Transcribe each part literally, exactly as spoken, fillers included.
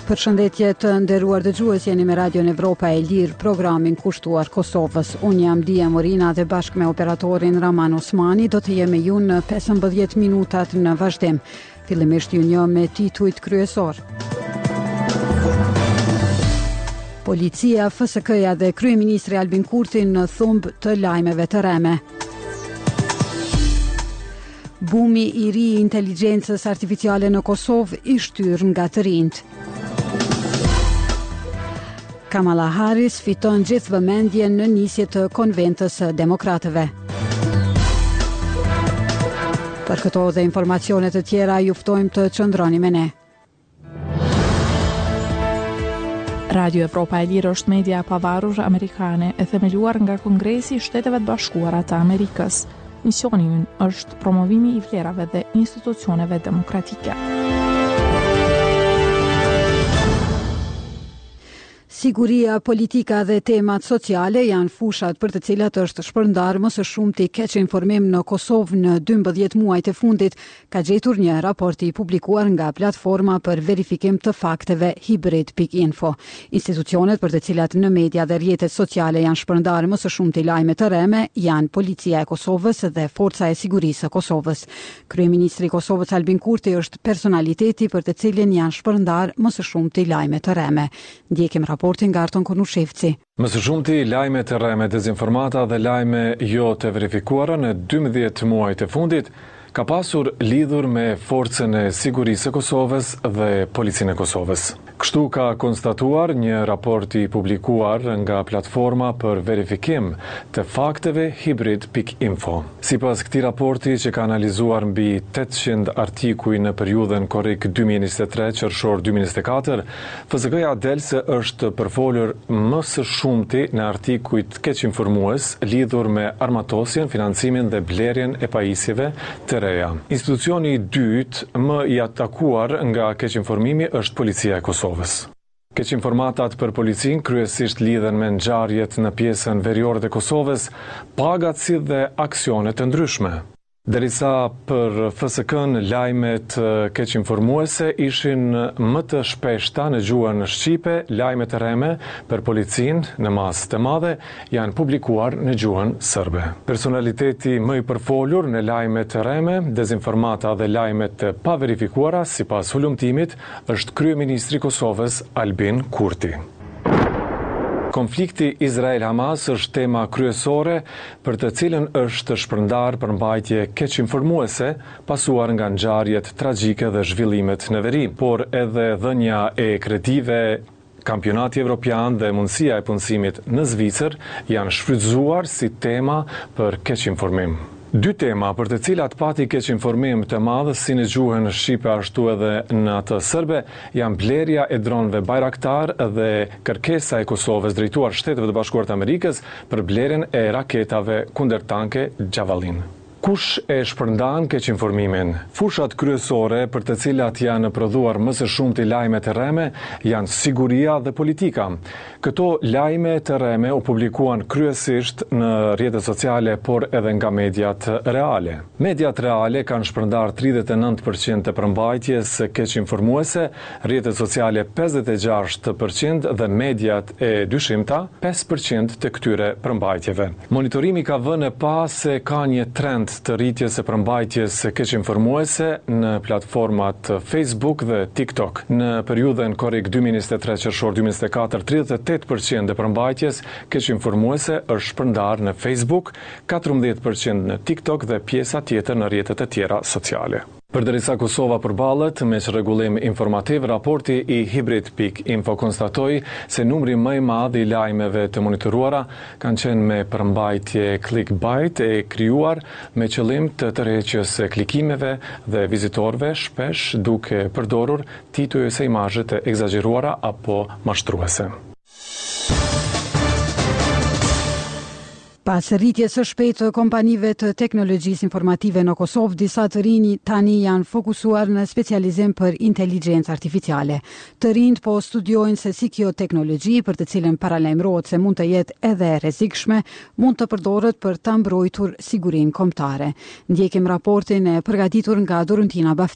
Përshëndetje të nderuar dëgjues, jeni me Radion Evropa e Lirë, programin kushtuar Kosovës. Unë jam Dia Morina dhe bashkë me operatorin Raman Osmani do të jemi ju në pesëmbëdhjetë minutat në vazhdim. Fillimisht ju një me titujt kryesor. Policia, F S K-ja dhe Kryeministri Albin Kurti në thumb të lajmeve të rreme. Bumi i ri i inteligjencës artificiale në Kosovë i shtyr nga të rinjt. Kamala Harris fiton gjithë vëmendjen në nisje të konventës së demokratëve. Për këto dhe informacionet të tjera ju ftojmë të qëndroni me ne. Radio Evropa e Lirë është media e pavarur amerikane e themeluar nga Kongresi i Shteteve të Bashkuara të Amerikës. Misioni ynë është promovimi i vlerave dhe institucioneve demokratike. Siguria, politika dhe temat sociale janë fushat për të cilat është shpërndar më së shumti keq informim në Kosovë në dymbëdhjetë muajt e fundit, ka gjetur një raport i publikuar nga platforma për verifikim të fakteve hibrid pikë info. Institucionet për të cilat në media dhe rrjetet sociale janë shpërndar më së shumti lajme të rreme janë Policia e Kosovës dhe Forca e Sigurisë së Kosovës. Kryeministri i Kosovës Albin Kurti është personaliteti për të cilin janë shpërndar më së shumti lajme të rreme. Ndjekim raport nga Arton Konushevci. Më së shumti lajme të rreme, dezinformata dhe lajme jo të verifikuara në dymbëdhjetë muajt e fundit ka pasur lidhur me Forcën e Sigurisë së Kosovës dhe Policinë e Kosovës. Kështu ka konstatuar një raport i publikuar nga platforma për verifikim të fakteve hibrid pikë info. Sipas këtij raporti që ka analizuar mbi tetëqind artikuj në periudhën korrik dy mijë e njëzet e tre qershor dy mijë e njëzet e katër, F S K-ja del se është përfolur më së shumti në artikujt keq informues lidhur me armatosjen, financimin dhe blerjen e pajisjeve të reja. Institucioni i dytë më i atakuar nga keq informimi është Policia e Kosovës. Keq informatat për policinë kryesisht lidhen me ngjarjet në pjesën veriore të Kosovës, pagatësi dhe aksione të ndryshme. Derisa për F S K-n lajmet keq informuese ishin më të shpeshta në gjuhën shqipe, lajmet e rreme për policinë në masë të madhe janë publikuar në gjuhën serbe. Personaliteti më i përfolur në lajmet e rreme, dezinformata dhe lajmet të paverifikuara sipas hulumtimit është kryeministri i Kosovës Albin Kurti. Konflikti Izrael-Hamas është tema kryesore për të cilën është shpërndar përmbajtje keq informuese pasuar nga ngjarjet tragjike dhe zhvillimet në veri, por edhe dhënia e kredive, kampionati evropian dhe mundësia e punësimit në Zvicër janë shfrytzuar si tema për keq informim. Dy tema për të cilat pati keq informim të madh si në gjuhën shqipe ashtu edhe në atë serbe janë blerja e dronëve Bayraktar dhe kërkesa e Kosovës drejtuar Shteteve të Bashkuara të Amerikës për blerjen e raketave kundërtanke Javelin. Kush e shpërndan keq informimin? Fushat kryesore për të cilat janë prodhuar më së shumti lajme të rreme janë siguria dhe politika. Këto lajme të rreme u publikuan kryesisht në rrjetet sociale, por edhe nga mediat reale. Mediat reale kanë shpërndar tridhjetë e nëntë përqind të përmbajtjes keq informuese, rrjetet sociale pesëdhjetë e gjashtë përqind dhe mediat e dyshimta pesë përqind të këtyre përmbajtjeve. Monitorimi ka vënë pa se ka një trend të rritjes e përmbajtjes keq informuese në platformat Facebook dhe TikTok. Në periudhën korrik dy mijë e njëzet e tre qershor dy mijë e njëzet e katër, tridhjetë e tetë përqind e përmbajtjes keq informuese është shpërndar në Facebook, katërmbëdhjetë përqind në TikTok dhe pjesa tjetër në rrjetet e tjera sociale. Përderisa Kosova përballet me çrregullim informativ, raporti i hibrid pikë info konstatoi se numri më i madh i lajmeve të monitoruara kanë qenë me përmbajtje clickbait e krijuar me qëllim të tërheqjes së klikimeve dhe vizitorëve, shpesh duke përdorur tituj ose imazhe të egzageruara apo mashtruese. Pas rritjes së shpejtë të kompanive të teknologjisë informative në Kosovë, disa të rinj tani janë fokusuar në specializim për inteligjencë artificiale. Të rinjt po studiojnë se si kjo teknologji, për të cilën paralajmërohet se mund të jetë edhe e rrezikshme, mund të përdoret për ta mbrojtur sigurinë kombëtare. Ndjekim raportin e përgatitur nga Dorentina Baftiu.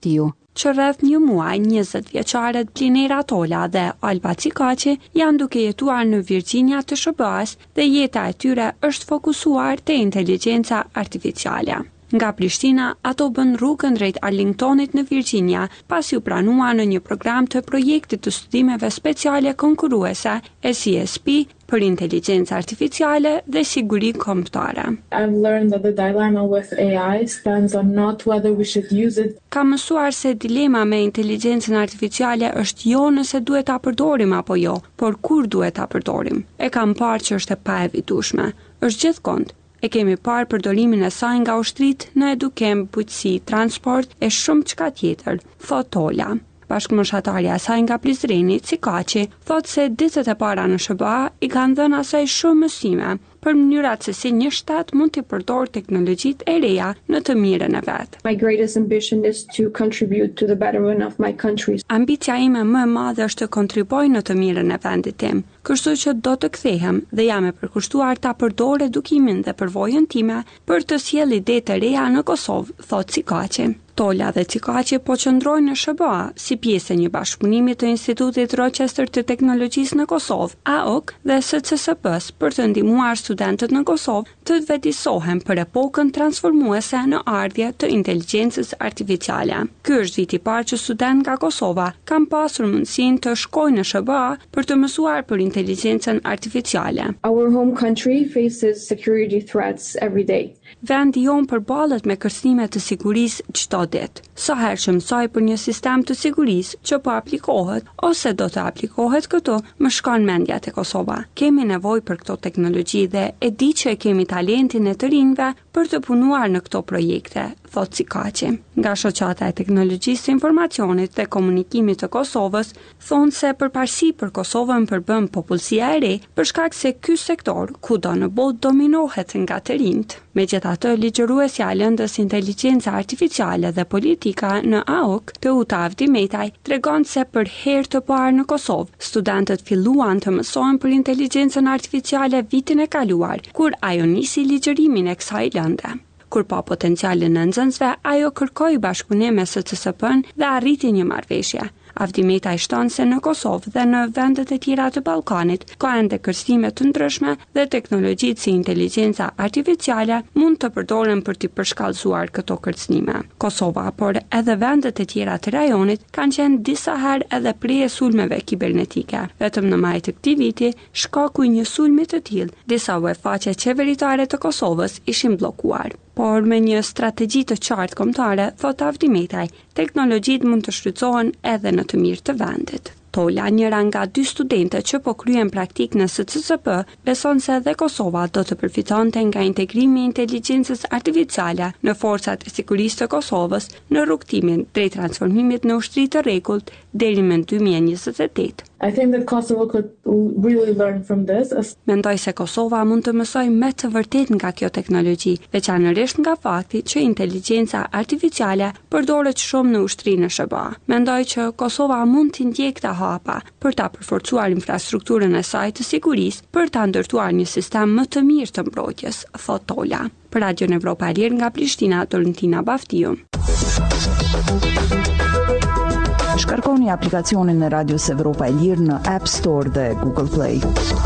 që rreth një muaj njëzet vjeçaret Plinera Tola dhe Alba Cikaçi janë duke jetuar në Virginia të S B A-s dhe jeta e tyre është fokusuar te inteligjenca artificiale. Nga Prishtina, ato bën rrugën drejt Arlingtonit në Virginia, pasi u pranua në një program të projektit të studimeve speciale konkurruese S I S P për inteligjencë artificiale dhe siguri kombëtare. I've learned that the dilemma with A I stands on not whether we should use it. Kam mësuar se dilema me inteligjencën artificiale është jo nëse duhet ta përdorim apo jo, por kur duhet ta përdorim. E kam parë që është e paevitueshme. Është gjithkund. E kemi parë përdorimin e saj nga ushtritë në edukim, bujqësi, transport e shumë çka tjetër, thot Tola. Bashkëmoshatarja e saj nga Prizreni, Cikaçi, thot se ditët e para në S B A i kanë dhënë asaj shumë mësime për mënyrat se si një shtat mund të përdorë teknologjitë e reja në të mirën e vet. My greatest ambition is to contribute to the betterment of my country. Ambicia ime më e madhe është të kontribuoj në të mirën e vendit tim, kështu që do të kthehem dhe jam e përkushtuar ta përdor edukimin dhe përvojën time për të sjellë ide të reja në Kosovë, thot Cikaçi. Tola dhe Cikaçi po qëndrojnë në S B A si pjesë e një bashkëpunimi të Institutit Rochester të Teknologjisë në Kosovë, A O K dhe S C S P-s për të ndihmuar studentët në Kosovë të vetëdijsohen për epokën transformuese në ardhje të inteligjencës artificiale. Ky është viti i parë që student nga Kosova kanë pasur mundësinë të shkojnë në S B A për të mësuar për inteligjencën artificiale. Our home country faces security threats every day. Vendi jon përballet me kërcënime të sigurisë çdo ditë. Sa herë që mësoj për një sistem të sigurisë që po aplikohet ose do të aplikohet këtu, më shkon mendja te Kosova. Kemi nevojë për këto teknologji dhe e di që e kemi talentin e të rinjve për të punuar në këto projekte, thot Cikaçi. Nga shoqata e teknologjisë së informacionit dhe komunikimit të Kosovës thonë se përparësi për Kosovën përbën popullsia e re për shkak se ky sektor kudo në botë dominohet nga të rinjt. Megjithatë, ligjëruesja e lëndës inteligjenca artificiale dhe politika në A O K, Teuta Avdimetaj, tregon se për herë të parë në Kosovë, studentët filluan të mësojnë për inteligjencën artificiale vitin e kaluar, kur ajo nisi ligjërimin e kësaj lënde. Kur pa potencialin në nxënësve, ajo kërkoi bashkëpunim me S C S P-n dhe arriti një marrëveshje. Avdimetaj shton se në Kosovë dhe në vendet e tjera të Ballkanit ka ende kërcënime të ndryshme dhe teknologjitë si inteligjenca artificiale mund të përdoren për të përshkallëzuar këto kërcënime. Kosova, por edhe vendet e tjera të rajonit kanë qenë disa herë edhe prije sulmeve kibernetike. Vetëm në maj të këtij viti, shkaku i një sulmi të tillë, disa webfaqe qeveritare të Kosovës ishin bllokuar. Por me një strategji të qartë kombëtare, thot Avdimetaj, teknologjitë mund të shfrytëzohen edhe në të mirë të vendit. Tola, njëra nga dy studente që po kryen praktik në S C S P, beson se edhe Kosova do të përfitonte nga integrimi i inteligjencës artificiale në forcat e sigurisë të Kosovës në rrugtimin drejt transformimit në ushtri të rregullt deri në dy mijë e njëzet e tetë. I think that Kosovo could really learn from this. Mendoj se Kosova mund të mësojë me të vërtetë nga kjo teknologji, veçanërisht nga fakti që inteligjenca artificiale përdoret shumë në ushtrinë në S B A. Mendoj që Kosova mund të ndjekte hapa për ta përforcuar infrastrukturën e saj të sigurisë, për ta ndërtuar një sistem më të mirë të mbrojtjes, thot Tola. Për Radio Evropa e Lirë nga Prishtina, Tolentina Baftiu. Shkarkoni aplikacionin e Radios Evropa e Lirë në App Store dhe Google Play.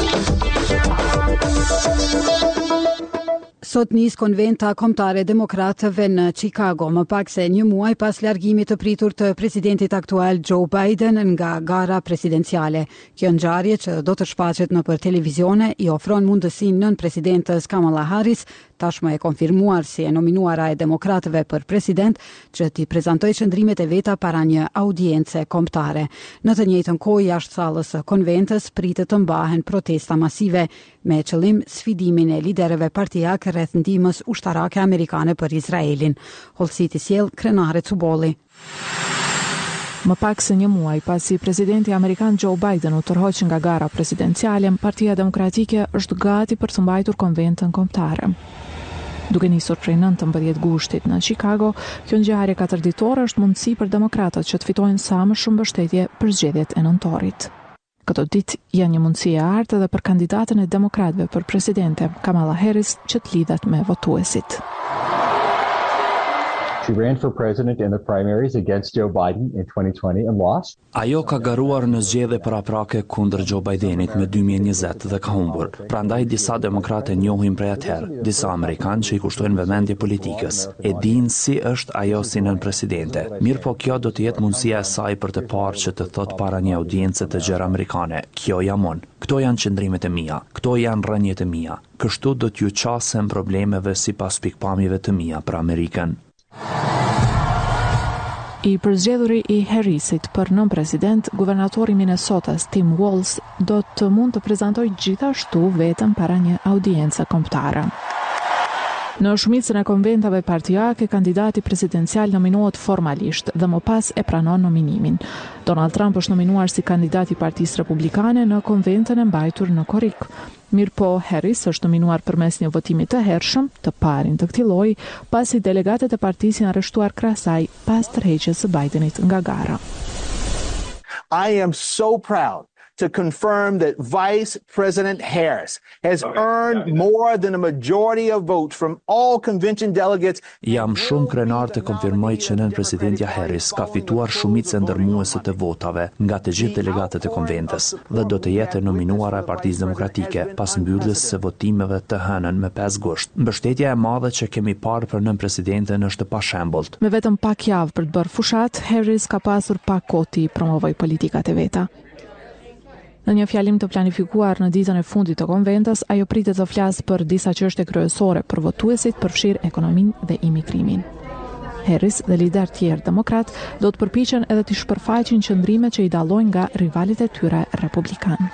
Sot nis konventa kombëtare demokratëve në Chicago, më pak se një muaj pas largimit të pritur të presidentit aktual Joe Biden nga gara presidenciale. Kjo ngjarje që do të shfaqet nëpër televizione i ofron mundësinë nën presidentës Kamala Harris, tashmë e konfirmuar si e nominuara e demokratëve për president, që t'i prezantojë qëndrimet e veta para një audience kombëtare. Në të njëjtën kohë, jashtë sallës së konventës pritet të mbahen protesta masive me qëllim sfidimin e liderëve partijak rreth ndihmës ushtarake amerikane për Izraelin. Hollësiti sjell Krenare Cubolli. Më pak se një muaj pasi presidenti amerikan Joe Biden u tërhoq nga gara presidenciale, Partia Demokratike është gati për të mbajtur konventën kombëtare. Duke nisur prej nëntëmbëdhjetë gushtit në Chicago, kjo ngjarje katërditore është mundësi për demokratët që të fitojnë sa më shumë mbështetje për zgjedhjet e nëntorit. Këto ditë janë një mundësi e artë edhe për kandidatën e demokratëve për presidente, Kamala Harris, që të lidhet me votuesit. She ran for president in the primaries against Joe Biden in twenty twenty and lost. Ajo ka garuar në zgjedhje paraprake kundër Joe Bidenit me dy mijë e njëzet dhe ka humbur. Prandaj disa demokrate njohin prej atëherë, disa amerikanë që i kushtojnë vëmendje politikës, e dinë si është ajo si nën presidente. Mirë po kjo do të jetë mundësia e saj për të parë që të thot para një audience të gjerë amerikane, kjo jam unë. Këto janë qëndrimet e mia, këto janë rënjet e mia. Kështu do t'ju qasem problemeve sipas pikpamjeve të mia për Amerikën. I përzgjedhuri i Harrisit për nën president, guvernatori i Minnesotas Tim Walz do të mund të prezantojë gjithashtu vetëm para një audience kombëtare. Në shumicën e konventave partijake, kandidati presidencial nominohet formalisht dhe më pas e pranon nominimin. Donald Trump është nominuar si kandidat i Partisë Republikane në konventën e mbajtur në Korrik. Mirëpo Harris është nominuar përmes një votimi të hershëm, të parin të këtij lloji, pasi delegatët e partisë janë arrestuar krahas saj pas tërheqjes së Bidenit nga gara. I am so proud to confirm that Vice President Harris has earned more than a majority of votes from all convention delegates. Jam shumë krenar të konfirmoj që nën presidentja Harris ka fituar shumicën ndërmuese të votave nga të gjithë delegatët e konventës dhe do të jetë nominuara e Partisë Demokratike pas mbylljes së votimeve të hënën me pesë gusht. Mbështetja e madhe që kemi parë për nën presidenten është pa shembull. Me vetëm pak javë për të bërë fushat, Harris ka pasur pak kohë të promovojë politikat e veta. Në një fjalim të planifikuar në ditën e fundit të konventës, ajo pritet të flasë për disa çështje kryesore për votuesit, përfshirë ekonominë dhe imigrimin. Harris dhe lider tjerë demokrat do të përpiqen edhe të shpërfaqin qëndrimet që i dallojnë nga rivalit e tyre republikan.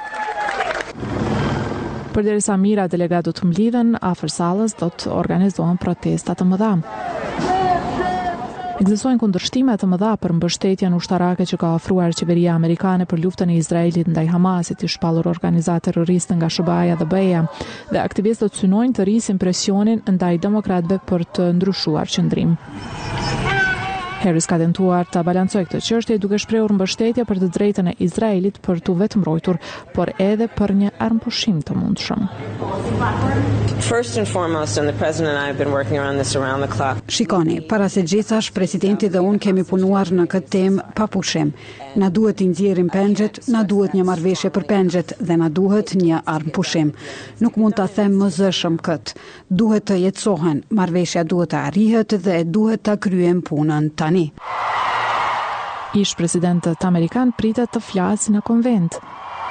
Përderisa mira delegat do të mblidhen afër sallës, do të organizohen protesta të mëdha. Ekzistojnë kundërshtime të mëdha për mbështetjen ushtarake që ka ofruar qeveria amerikane për luftën e Izraelit ndaj Hamasit, i shpallur organizatë terroriste nga S B A-ja dhe B E-ja, dhe aktivistët synojnë të rrisin presionin ndaj demokratëve për të ndryshuar qëndrim. Harris ka tentuar të balancojë këtë çështje duke shprehur mbështetje për të drejtën e Izraelit për t'u vetmbrojtur, por edhe për një armpushim të mundshëm. First and foremost, and the president and I have been working around this around the clock. Shikoni, para se gjithash, presidenti dhe unë kemi punuar në këtë temë pa pushim. Na duhet të nxjerrim pengjet, na duhet një marrëveshje për pengjet dhe na duhet një armpushim. Nuk mund ta them më zëshëm kët. Duhet të jetësohen, marrëveshja duhet të arrihet dhe duhet ta kryejmë punën tani. Ish presidentët amerikan pritet të flasë në konvent.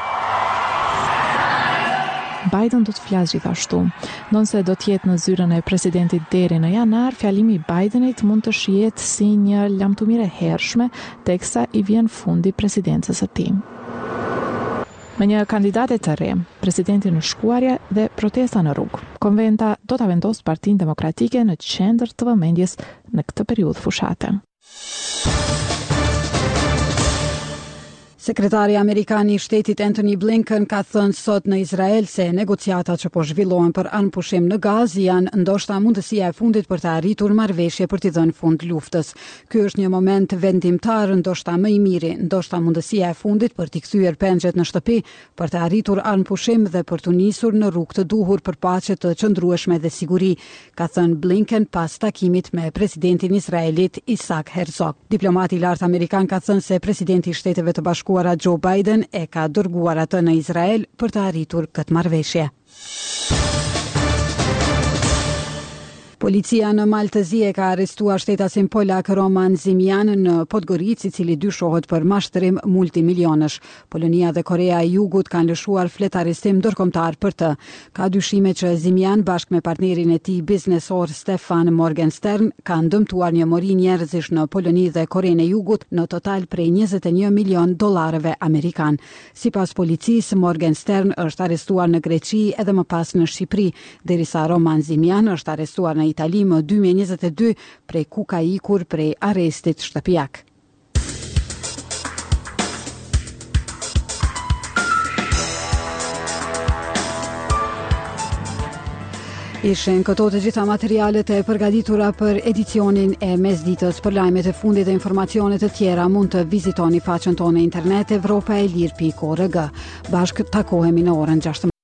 Biden do të flasë gjithashtu. Nëse do të jetë në zyrën e presidentit deri në janar, fjalimi i Bidenit mund të shihet si një lamtumire e hershme, teksa i vjen fundi presidencës së tij. Me një kandidate të re, presidenti në shkuarje dhe protesta në rrugë. Konventa do ta vendosë Partinë Demokratike në qendër të vëmendjes në këtë periudhë fushate. Sekretari Amerikan i Shtetit Antony Blinken ka thënë sot në Izrael se negociatat që po zhvillohen për anëpushim në Gazë janë ndoshta mundësia e fundit për të arritur marrëveshje për t'i dhënë fund luftës. Ky është një moment vendimtar, ndoshta më i miri, ndoshta mundësia e fundit për t'i kthyer pengjet në shtëpi, për të arritur anëpushim dhe për t'u nisur në rrugë të duhur për paqe të qëndrueshme dhe siguri, ka thënë Blinken pas takimit me presidentin e Izraelit Isaac Herzog. Diplomati i lartë amerikan ka thënë se presidenti i Shteteve të Bashkuara Joe Biden e ka dërguar atë në Izrael për të arritur këtë marrëveshje. Policia në Maltëzi e ka arrestuar shtetasin polak Roman Zimian në Podgorica, i cili dyshohet për mashtrim multimilionësh. Polonia dhe Korea e Jugut kanë lëshuar flet arrestim ndërkombëtar për të. Ka dyshime që Zimian bashkë me partnerin e tij biznesor Stefan Morgenstern kanë dëmtuar një mori njerëzish në Poloni dhe Korenë e Jugut në total prej njëzet e një milion dollarëve amerikan. Sipas policisë, Morgenstern është arrestuar në Greqi edhe më pas në Shqipëri, derisa Roman Zimian është arrestuar në Itali më dy mijë e njëzet e dy, prej ku ka ikur prej arrestit shtëpiak. Ishin këto të gjitha materialet e përgatitura për edicionin e mesditës. Për lajmet e fundit dhe informacionet të tjera mund të vizitoni faqen tonë internet evropaelir punkt org. Bashkë takohemi në orën gjashtëmbëdhjetë.